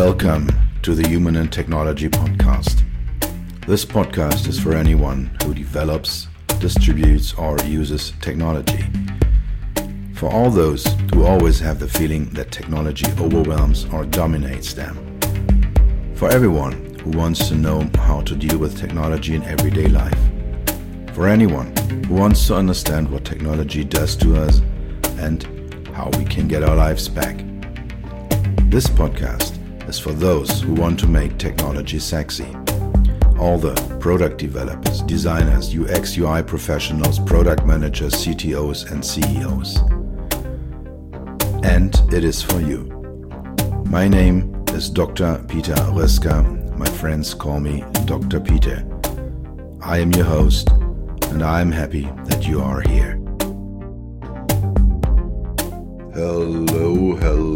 Welcome to the Human and Technology Podcast. This podcast is for anyone who develops, distributes, or uses technology. For all those who always have the feeling that technology overwhelms or dominates them. For everyone who wants to know how to deal with technology in everyday life. For anyone who wants to understand what technology does to us and how we can get our lives back. This podcast is for those who want to make technology sexy. All the product developers, designers, UX, UI professionals, product managers, CTOs, and CEOs. And it is for you. My name is Dr. Peter Röska. My friends call me Dr. Peter. I am your host, and I am happy that you are here. Hello,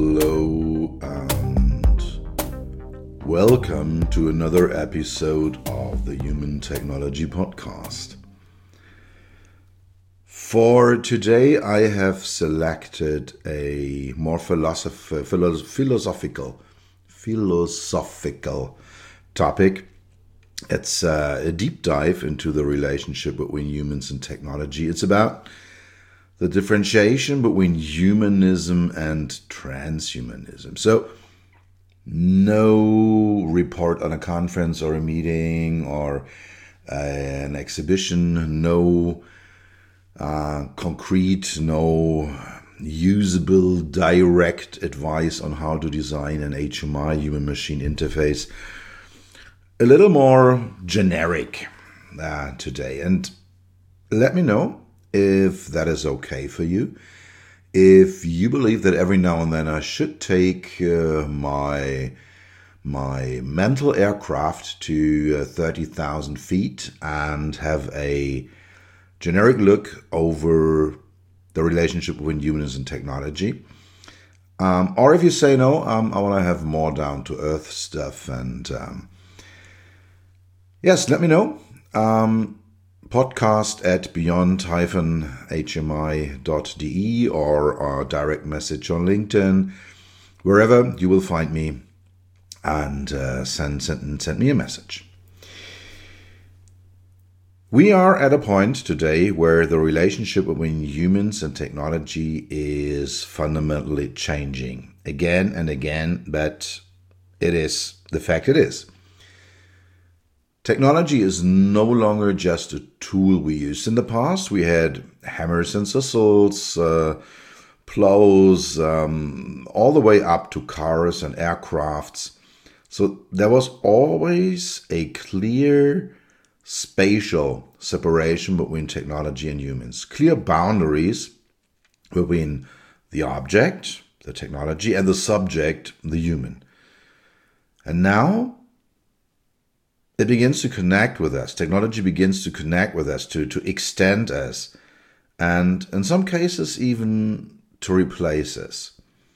and welcome to another episode of the Human Technology Podcast. For today, I have selected a more philosophical topic. It's a deep dive into the relationship between humans and technology. It's about the differentiation between humanism and transhumanism. So, no report on a conference or a meeting or an exhibition, no concrete, no usable direct advice on how to design an HMI, human-machine interface. A little more generic today. And let me know if that is okay for you. If you believe that every now and then I should take my mental aircraft to 30,000 feet and have a generic look over the relationship between humans and technology. Or if you say no, I want to have more down-to-earth stuff. And yes, let me know. Podcast at beyond-hmi.de or direct message on LinkedIn, wherever you will find me, and send me a message. We are at a point today where the relationship between humans and technology is fundamentally changing again and again, but it is the fact it is. Technology is no longer just a tool we used. In the past, we had hammers and sizzles, plows, all the way up to cars and aircrafts. So there was always a clear spatial separation between technology and humans, clear boundaries between the object, the technology, and the subject, the human. And now it begins to connect with us. Technology begins to connect with us, to extend us, and in some cases even to replace us.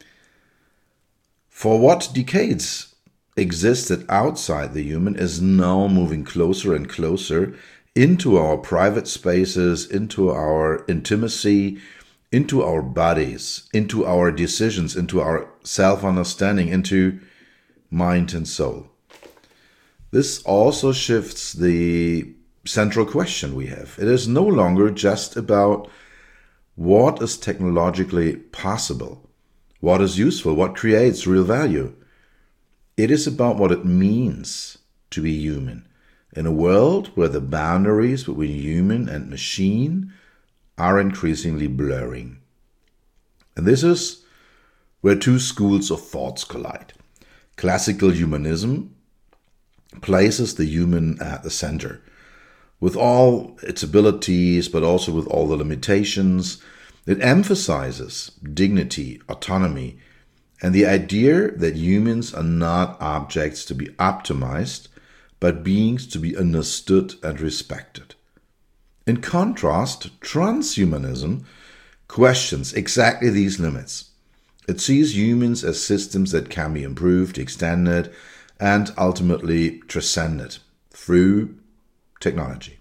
For what decades existed outside the human is now moving closer and closer into our private spaces, into our intimacy, into our bodies, into our decisions, into our self-understanding, into mind and soul. This also shifts the central question we have. It is no longer just about what is technologically possible, what is useful, what creates real value. It is about what it means to be human in a world where the boundaries between human and machine are increasingly blurring. And this is where two schools of thoughts collide. Classical humanism places the human at the center, with all its abilities, but also with all the limitations. It emphasizes dignity, autonomy, and the idea that humans are not objects to be optimized, but beings to be understood and respected. In contrast, transhumanism questions exactly these limits. It sees humans as systems that can be improved, extended, and ultimately transcended through technology.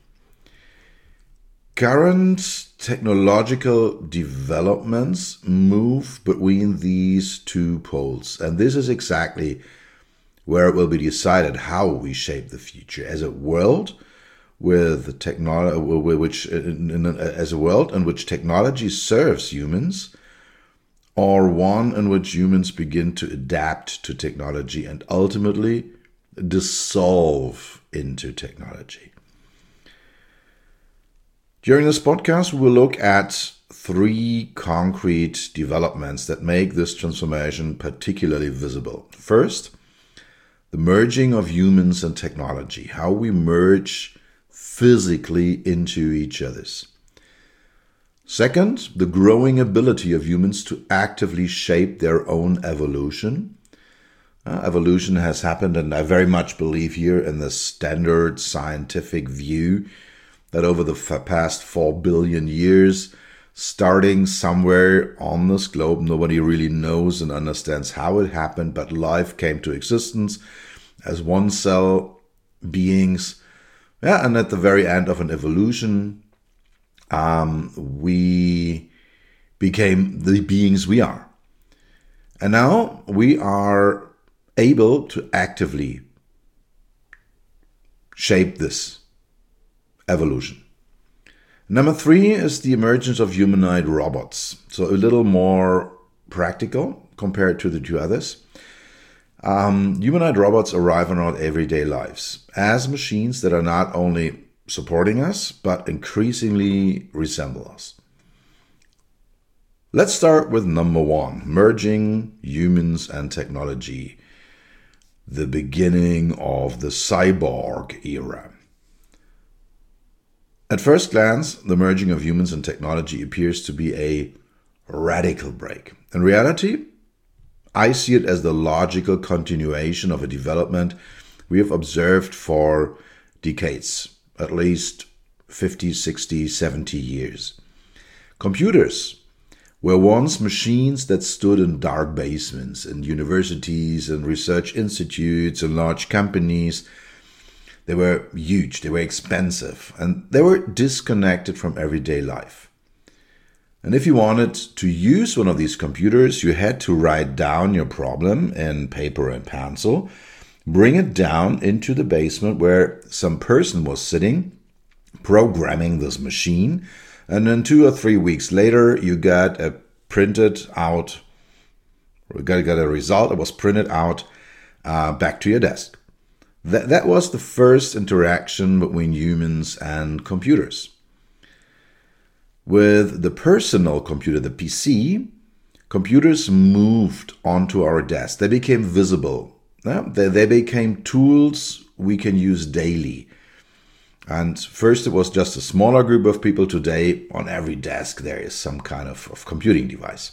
Current technological developments move between these two poles, and this is exactly where it will be decided how we shape the future as a world with technology, as a world in which technology serves humans, or one in which humans begin to adapt to technology and ultimately dissolve into technology. During this podcast, we will look at 3 concrete developments that make this transformation particularly visible. First, the merging of humans and technology, how we merge physically into each other's. Second, the growing ability of humans to actively shape their own evolution. Evolution has happened, and I very much believe here in the standard scientific view that over the past 4 billion years, starting somewhere on this globe, nobody really knows and understands how it happened, but life came to existence as one cell beings. And at the very end of an evolution, we became the beings we are. And now we are able to actively shape this evolution. Number 3 is the emergence of humanoid robots. So a little more practical compared to the 2 others. Humanoid robots arrive in our everyday lives as machines that are not only supporting us, but increasingly resemble us. Let's start with number 1, merging humans and technology, the beginning of the cyborg era. At first glance, the merging of humans and technology appears to be a radical break. In reality, I see it as the logical continuation of a development we have observed for decades, at least 50, 60, 70 years. Computers were once machines that stood in dark basements in universities and research institutes and large companies. They were huge, they were expensive, and they were disconnected from everyday life. And if you wanted to use one of these computers, you had to write down your problem in paper and pencil, bring it down into the basement where some person was sitting, programming this machine, and then 2 or 3 weeks later, you got a printed out, got a result that was printed out back to your desk. That was the first interaction between humans and computers. With the personal computer, the PC, computers moved onto our desk. They became visible. They became tools we can use daily. And first it was just a smaller group of people. Today, on every desk, there is some kind of computing device.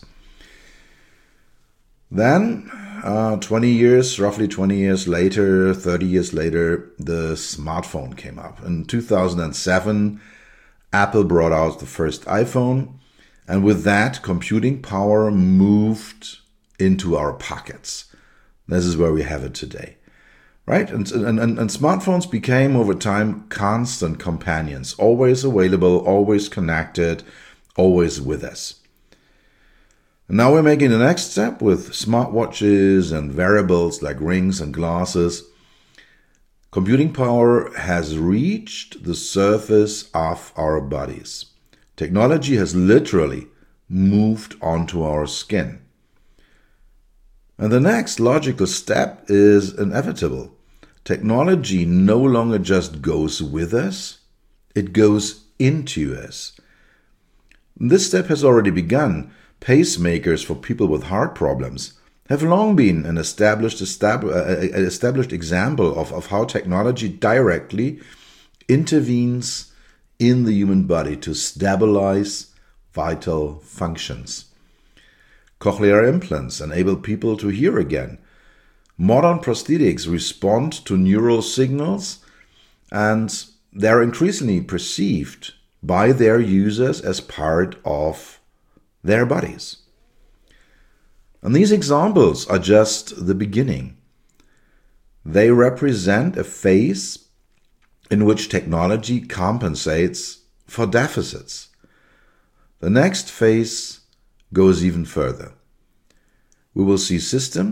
Then, roughly 20 years later, 30 years later, the smartphone came up. In 2007, Apple brought out the first iPhone, and with that, computing power moved into our pockets. This is where we have it today, right? And smartphones became, over time, constant companions, always available, always connected, always with us. And now we're making the next step with smartwatches and wearables like rings and glasses. Computing power has reached the surface of our bodies. Technology has literally moved onto our skin. And the next logical step is inevitable. Technology no longer just goes with us, it goes into us. This step has already begun. Pacemakers for people with heart problems have long been an established example of how technology directly intervenes in the human body to stabilize vital functions. Cochlear implants enable people to hear again. Modern prosthetics respond to neural signals, and they're increasingly perceived by their users as part of their bodies. And these examples are just the beginning. They represent a phase in which technology compensates for deficits. The next phase goes even further. We will see systems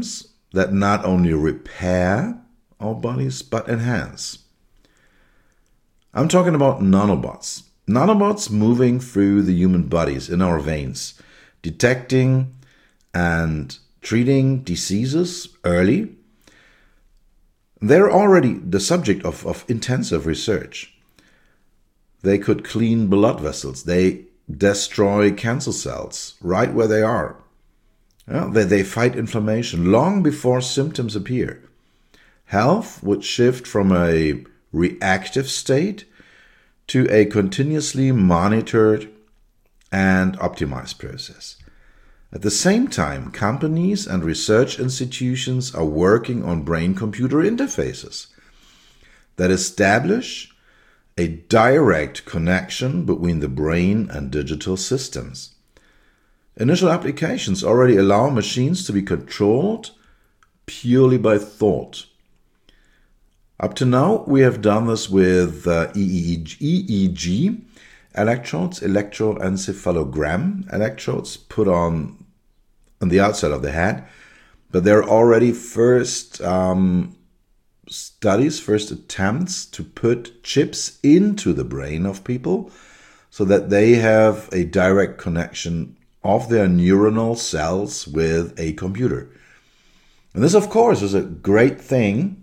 that not only repair our bodies, but enhance. I'm talking about nanobots. Nanobots moving through the human bodies in our veins, detecting and treating diseases early. They're already the subject of intensive research. They could clean blood vessels. They destroy cancer cells right where they are. They fight inflammation long before symptoms appear. Health would shift from a reactive state to a continuously monitored and optimized process. At the same time, companies and research institutions are working on brain-computer interfaces that establish a direct connection between the brain and digital systems. Initial applications already allow machines to be controlled purely by thought. Up to now, we have done this with EEG electrodes, electroencephalogram electrodes put on the outside of the head. But there are already first studies, first attempts to put chips into the brain of people so that they have a direct connection of their neuronal cells with a computer. And this, of course, is a great thing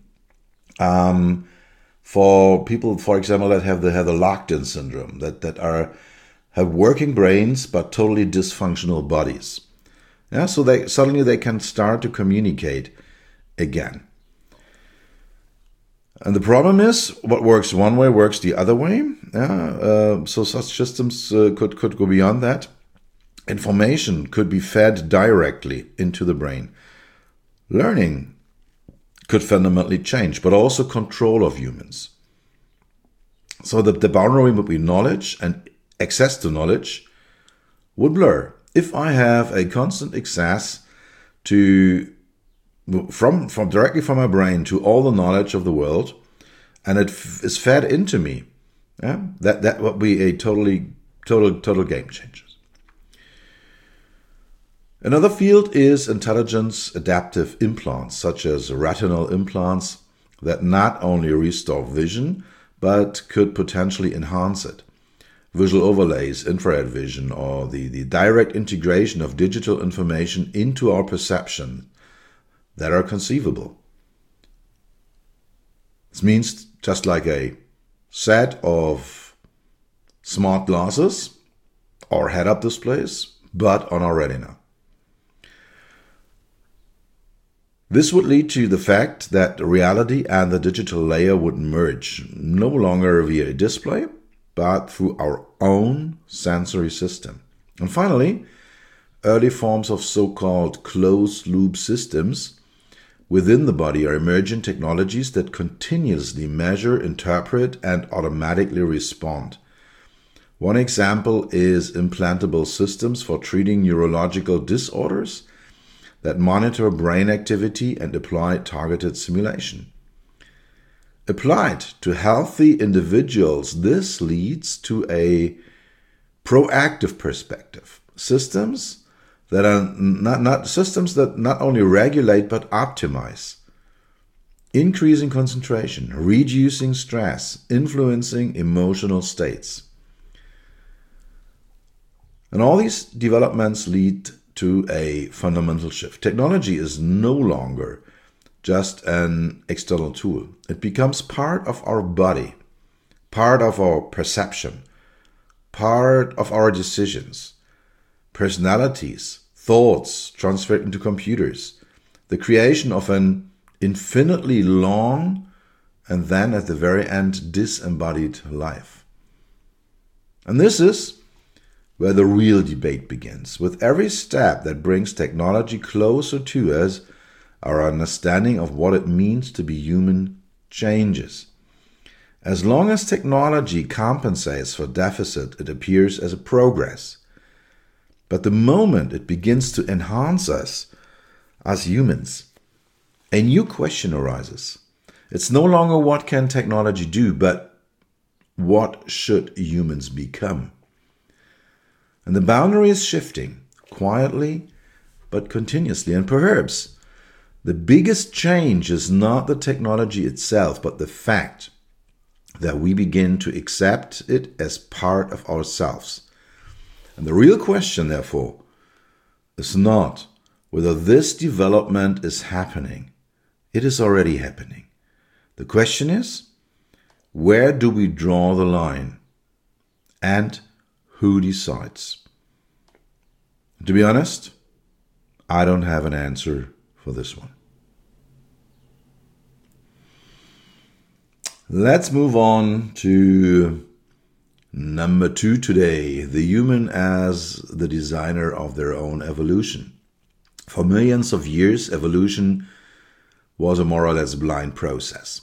for people, for example, that have the locked-in syndrome, that have working brains but totally dysfunctional bodies. Yeah, so they can start to communicate again. And the problem is, what works one way works the other way. So such systems could go beyond that. Information could be fed directly into the brain. Learning could fundamentally change, but also control of humans. So the boundary between knowledge and access to knowledge would blur. If I have a constant access from directly from my brain to all the knowledge of the world, and it is fed into me, that would be a total game changer. Another field is intelligence adaptive implants, such as retinal implants that not only restore vision, but could potentially enhance it. Visual overlays, infrared vision, or the direct integration of digital information into our perception that are conceivable. This means just like a set of smart glasses or head-up displays, but on our retina. This would lead to the fact that reality and the digital layer would merge, no longer via a display, but through our own sensory system. And finally, early forms of so-called closed-loop systems within the body are emerging technologies that continuously measure, interpret, and automatically respond. One example is implantable systems for treating neurological disorders that monitor brain activity and apply targeted simulation. Applied to healthy individuals, this leads to a proactive perspective. Systems that are not only regulate but optimize, increasing concentration, reducing stress, influencing emotional states. And all these developments lead to a fundamental shift. Technology is no longer just an external tool. It becomes part of our body, part of our perception, part of our decisions, personalities, thoughts transferred into computers, the creation of an infinitely long and then at the very end disembodied life. And this is where the real debate begins. With every step that brings technology closer to us, our understanding of what it means to be human changes. As long as technology compensates for deficit, it appears as a progress. But the moment it begins to enhance us as humans, a new question arises. It's no longer what can technology do, but what should humans become? And the boundary is shifting, quietly but continuously. And perhaps The biggest change is not the technology itself, but the fact that we begin to accept it as part of ourselves. And the real question, therefore, is not whether this development is happening. It is already happening. The question is, where do we draw the line? And who decides? To be honest, I don't have an answer for this one. Let's move on to number 2 today, the human as the designer of their own evolution. For millions of years, evolution was a more or less blind process.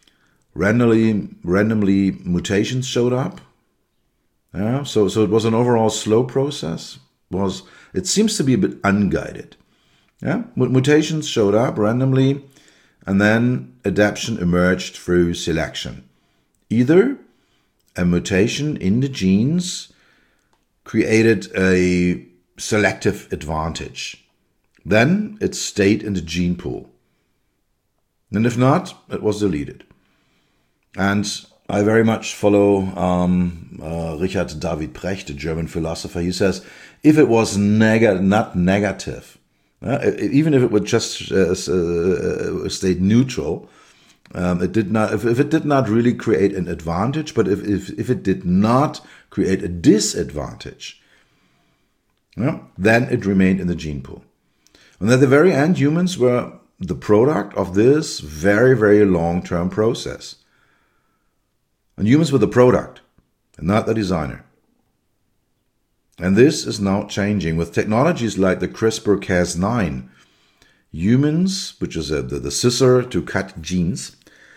Randomly mutations showed up. So it was an overall slow process. It seems to be a bit unguided. Mutations showed up randomly, and then adaptation emerged through selection. Either a mutation in the genes created a selective advantage. Then it stayed in the gene pool. And if not, it was deleted. And I very much follow Richard David Precht, a German philosopher. He says, if it was not negative, even if it would just stay neutral, it did not. If it did not really create an advantage, but if it did not create a disadvantage, then it remained in the gene pool. And at the very end, humans were the product of this very, very long-term process. And humans were the product, and not the designer. And this is now changing with technologies like the CRISPR-Cas9. Humans, which is the scissor to cut genes,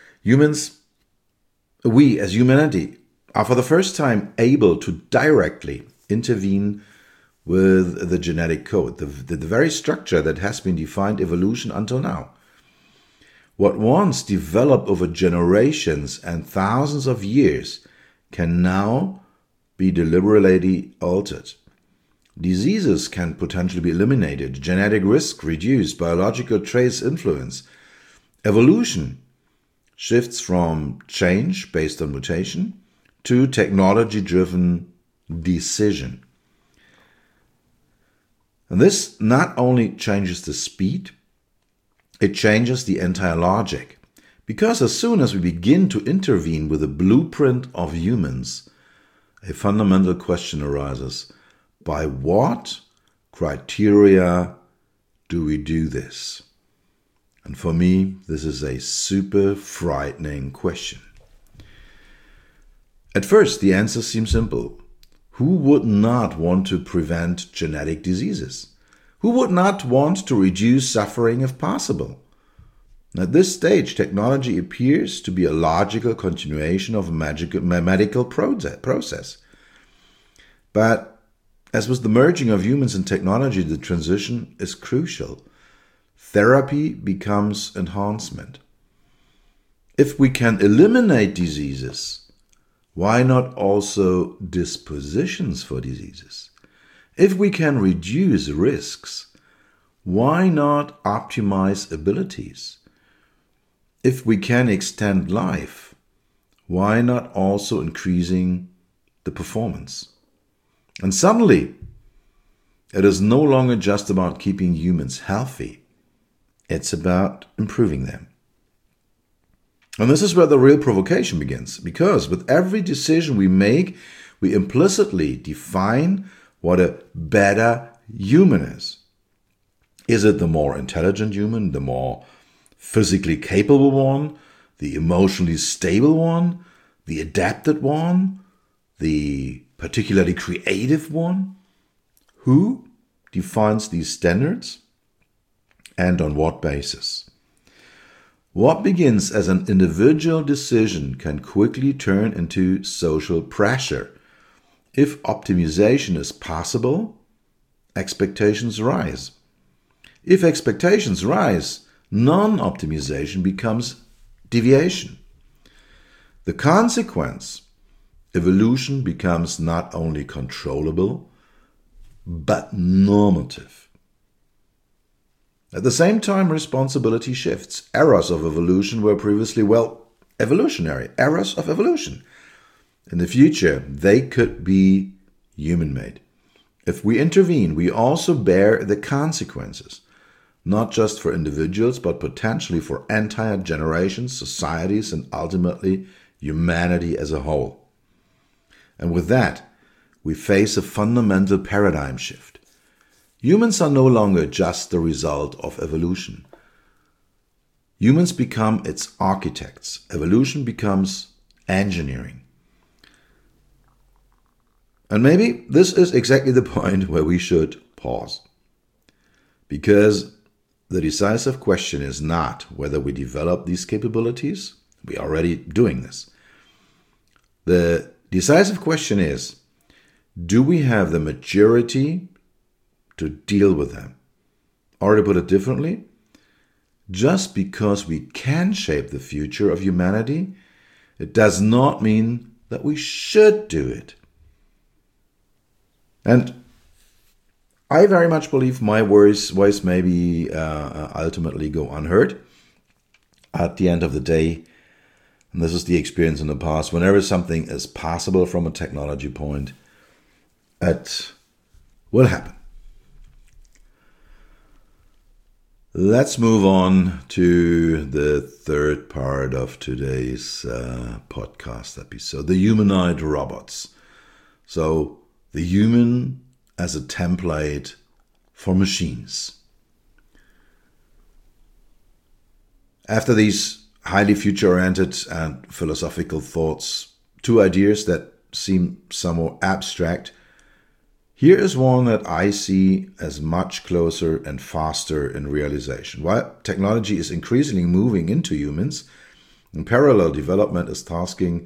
we as humanity are for the first time able to directly intervene with the genetic code, the very structure that has been defined evolution until now. What once developed over generations and thousands of years can now be deliberately altered. Diseases can potentially be eliminated, genetic risk reduced, biological trace influence. Evolution shifts from change based on mutation to technology-driven decision. And this not only changes the speed, it changes the entire logic. Because as soon as we begin to intervene with the blueprint of humans, a fundamental question arises. By what criteria do we do this? And for me, this is a super frightening question. At first, the answer seems simple. Who would not want to prevent genetic diseases? Who would not want to reduce suffering if possible? At this stage, technology appears to be a logical continuation of a medical process. But as with the merging of humans and technology, the transition is crucial. Therapy becomes enhancement. If we can eliminate diseases, why not also dispositions for diseases? If we can reduce risks, why not optimize abilities? If we can extend life, why not also increasing the performance? And suddenly, it is no longer just about keeping humans healthy. It's about improving them. And this is where the real provocation begins, because with every decision we make, we implicitly define what a better human is. Is it the more intelligent human, the more physically capable one, the emotionally stable one, the adapted one, the particularly creative one? Who defines these standards and on what basis? What begins as an individual decision can quickly turn into social pressure. If optimization is possible, expectations rise. If expectations rise, non-optimization becomes deviation. The consequence, evolution becomes not only controllable, but normative. At the same time, responsibility shifts. Errors of evolution were previously, evolutionary. Errors of evolution. In the future, they could be human-made. If we intervene, we also bear the consequences, not just for individuals, but potentially for entire generations, societies, and ultimately humanity as a whole. And with that, we face a fundamental paradigm shift. Humans are no longer just the result of evolution. Humans become its architects. Evolution becomes engineering. And maybe this is exactly the point where we should pause. Because the decisive question is not whether we develop these capabilities. We are already doing this. The decisive question is, do we have the maturity to deal with them? Or to put it differently, just because we can shape the future of humanity, it does not mean that we should do it. And I very much believe my voice maybe ultimately go unheard. At the end of the day, and this is the experience in the past, whenever something is possible from a technology point, it will happen. Let's move on to the third part of today's podcast episode, the humanoid robots. So, the human as a template for machines. After these highly future-oriented and philosophical thoughts, two ideas that seem somewhat abstract, here is one that I see as much closer and faster in realization. While technology is increasingly moving into humans, and parallel development is taking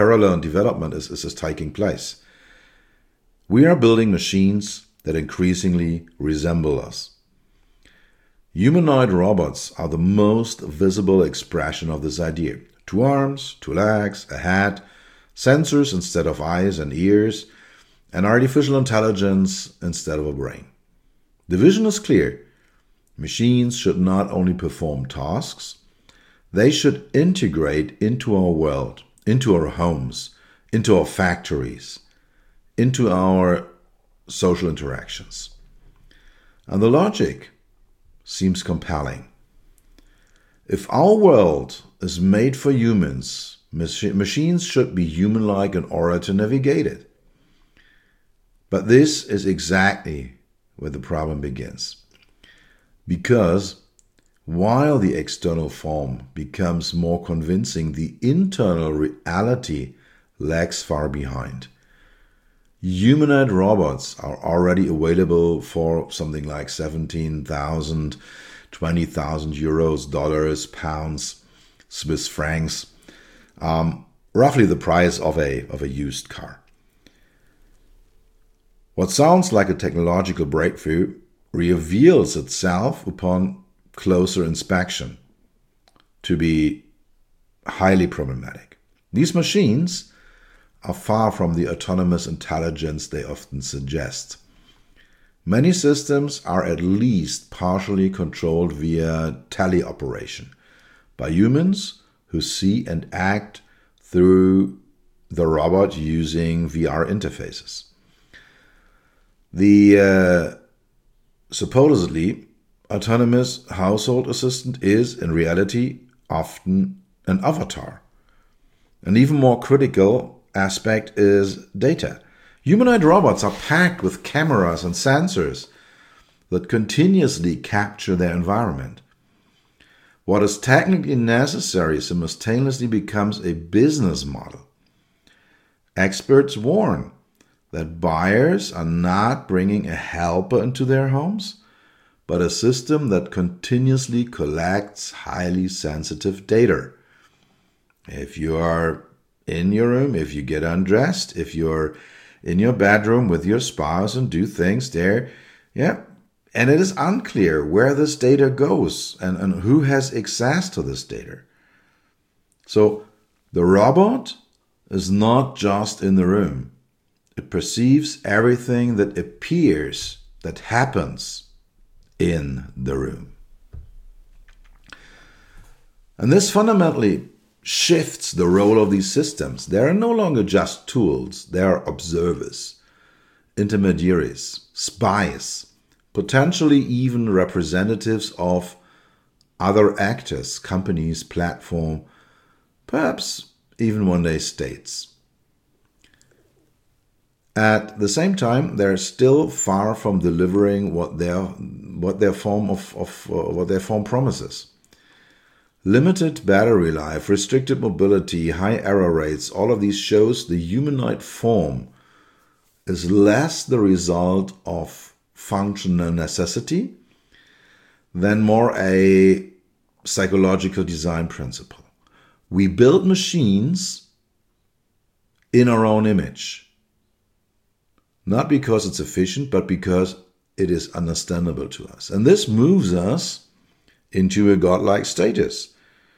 place. We are building machines that increasingly resemble us. Humanoid robots are the most visible expression of this idea. 2 arms, 2 legs, a head, sensors instead of eyes and ears, and artificial intelligence instead of a brain. The vision is clear. Machines should not only perform tasks, they should integrate into our world, into our homes, into our factories, into our social interactions. And the logic seems compelling. If our world is made for humans, machines should be human-like in order to navigate it. But this is exactly where the problem begins. Because while the external form becomes more convincing, the internal reality lags far behind. Humanoid robots are already available for something like 17,000, 20,000 euros, dollars, pounds, Swiss francs, roughly the price of a used car. What sounds like a technological breakthrough reveals itself upon closer inspection to be highly problematic. These machines are far from the autonomous intelligence they often suggest. Many systems are at least partially controlled via teleoperation by humans who see and act through the robot using VR interfaces. The supposedly autonomous household assistant is, in reality, often an avatar. An even more critical aspect is data. Humanoid robots are packed with cameras and sensors that continuously capture their environment. What is technically necessary simultaneously becomes a business model. Experts warn that buyers are not bringing a helper into their homes, but a system that continuously collects highly sensitive data. If you are in your room, if you get undressed, if you're in your bedroom with your spouse and do things there, and it is unclear where this data goes and who has access to this data. So the robot is not just in the room. It perceives everything that appears, that happens in the room. And this fundamentally shifts the role of these systems. They are no longer just tools, they are observers, intermediaries, spies, potentially even representatives of other actors, companies, platform, perhaps even one day states. At the same time, they're still far from delivering what their form promises. Limited battery life, restricted mobility, high error rates, all of these shows the humanoid form is less the result of functional necessity than more a psychological design principle. We build machines in our own image, not because it's efficient, but because it is understandable to us. And this moves us into a godlike status.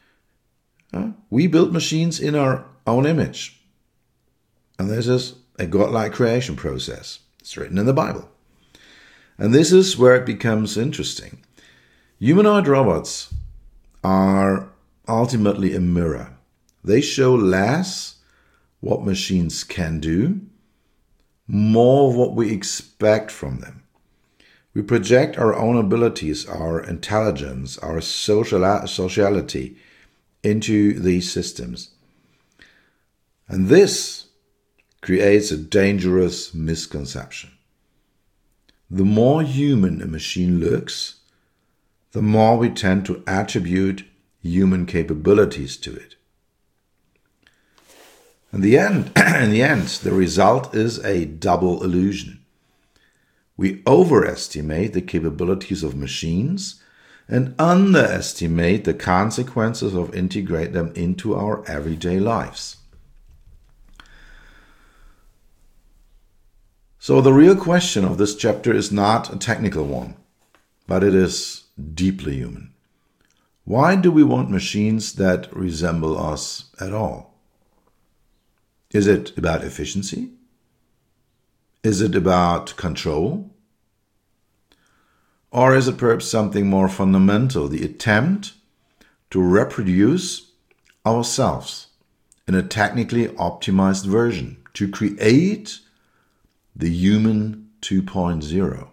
We build machines in our own image. And this is a godlike creation process. It's written in the Bible. And this is where it becomes interesting. Humanoid robots are ultimately a mirror. They show less what machines can do, more what we expect from them. We project our own abilities, our intelligence, our sociality into these systems. And this creates a dangerous misconception. The more human a machine looks, the more we tend to attribute human capabilities to it. In the end, the result is a double illusion. We overestimate the capabilities of machines and underestimate the consequences of integrating them into our everyday lives. So the real question of this chapter is not a technical one, but it is deeply human. Why do we want machines that resemble us at all? Is it about efficiency? Is it about control? Or is it perhaps something more fundamental, the attempt to reproduce ourselves in a technically optimized version, to create the human 2.0?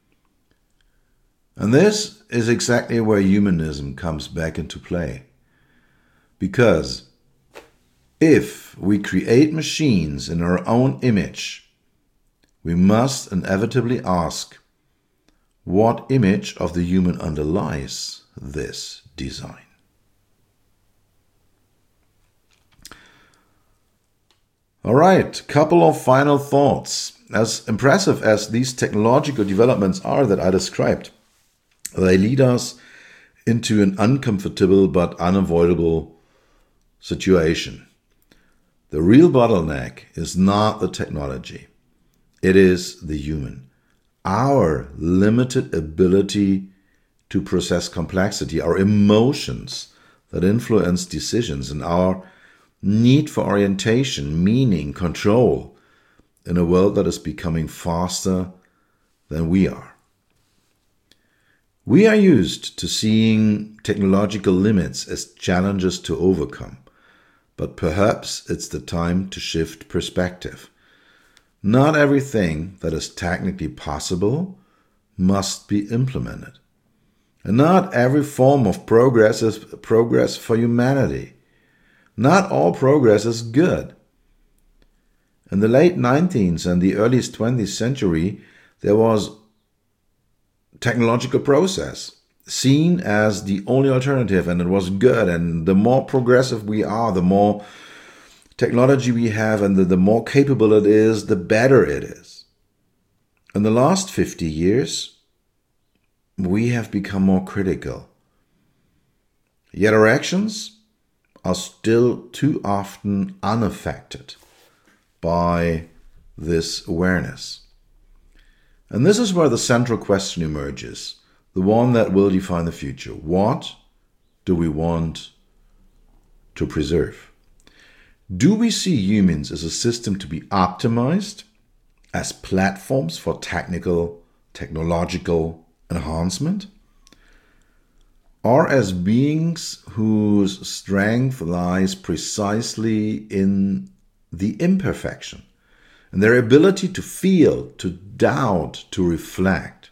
And this is exactly where humanism comes back into play. Because if we create machines in our own image, we must inevitably ask, what image of the human underlies this design? All right, couple of final thoughts. As impressive as these technological developments are that I described, they lead us into an uncomfortable but unavoidable situation. The real bottleneck is not the technology. It is the human. Our limited ability to process complexity, our emotions that influence decisions, and our need for orientation, meaning, control in a world that is becoming faster than we are. We are used to seeing technological limits as challenges to overcome, but perhaps it's the time to shift perspective. Not everything that is technically possible must be implemented. And not every form of progress is progress for humanity. Not all progress is good. In the late 19th and the early 20th century, there was technological process seen as the only alternative, and it was good. And the more progressive we are, the more technology we have, and the more capable it is, the better it is. In the last 50 years, we have become more critical. Yet our actions are still too often unaffected by this awareness. And this is where the central question emerges, the one that will define the future. What do we want to preserve? Do we see humans as a system to be optimized, as platforms for technological enhancement? or as beings whose strength lies precisely in the imperfection, in their ability to feel, to doubt, to reflect.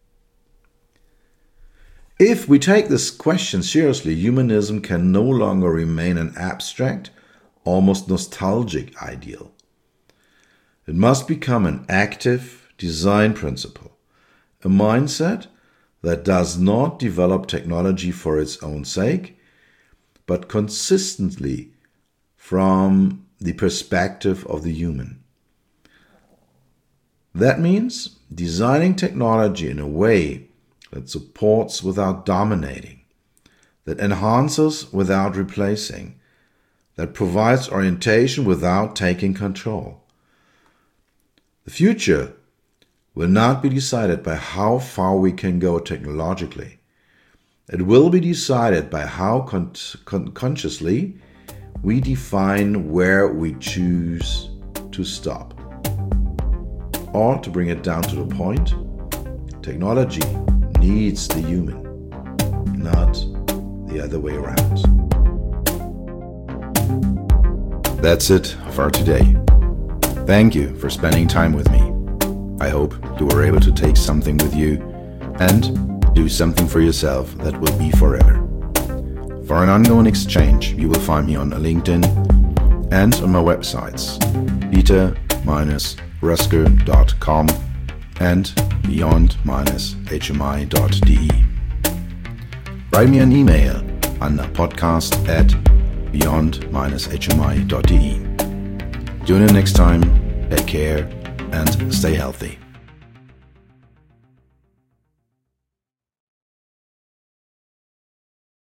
If we take this question seriously, humanism can no longer remain an abstract, almost nostalgic ideal. It must become an active design principle, a mindset that does not develop technology for its own sake, but consistently from the perspective of the human. That means designing technology in a way that supports without dominating, that enhances without replacing, that provides orientation without taking control. The future will not be decided by how far we can go technologically. It will be decided by how consciously we define where we choose to stop. Or, to bring it down to the point, technology needs the human, not the other way around. That's it for today. Thank you for spending time with me. I hope you were able to take something with you and do something for yourself that will be forever. For an ongoing exchange, you will find me on LinkedIn and on my websites, peter-rusker.com and beyond-hmi.de. Write me an email on podcast@beyond-hmi.de. Tune in next time, take care, and stay healthy.